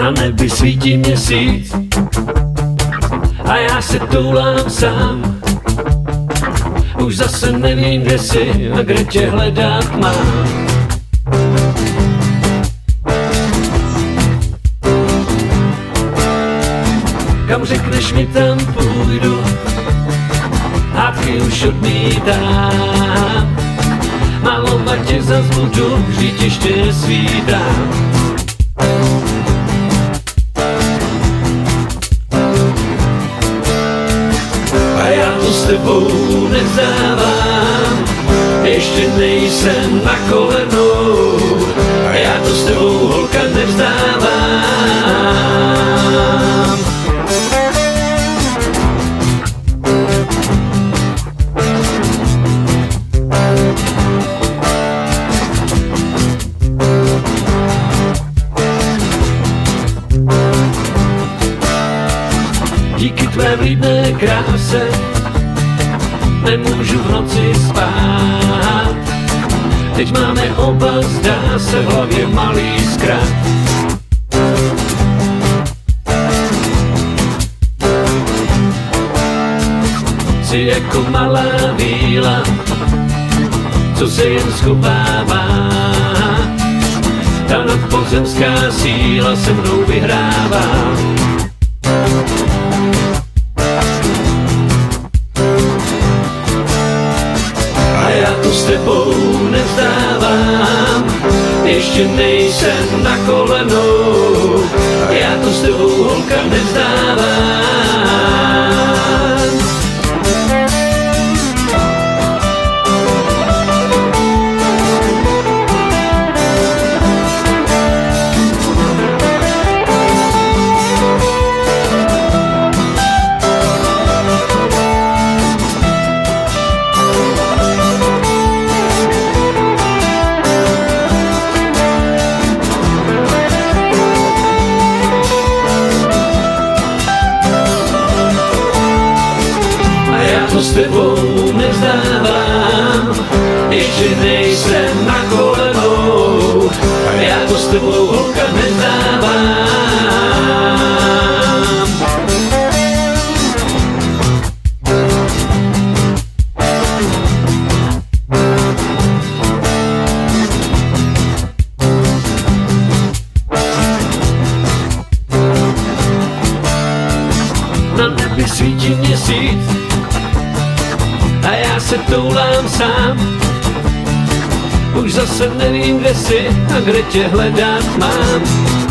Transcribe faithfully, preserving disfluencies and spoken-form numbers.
Na nebi svítí měsíc a já se toulám sám. Už zase nevím, kde jsi a kde tě hledat mám. Kam řekneš mi, tam půjdu, hádky už odmítám. Malovat tě zas budu, vždyť ještě svítám. A já to s tebou nevzdávám, ještě nejsem na kolenou. A já to s tebou, holka, nevzdávám. Díky tvé vlídné kráse nemůžu v noci spát. Teď máme oba, zdá se, v hlavě malý zkrat. Jsi jako malá víla, co se jen schovává. Ta nadpozemská síla se mnou vyhrává. S tebou nevzdávám, ještě nejsem na kolenou. A já to s tebou, holka, nevzdávám. S tebou nevzdávám, ještě nejsem na kolenou. A já to s tebou, holka, nevzdávám. Na nebi svítí měsíc a já se toulám sám. Už zase nevím, kde jsi a kde tě hledat mám.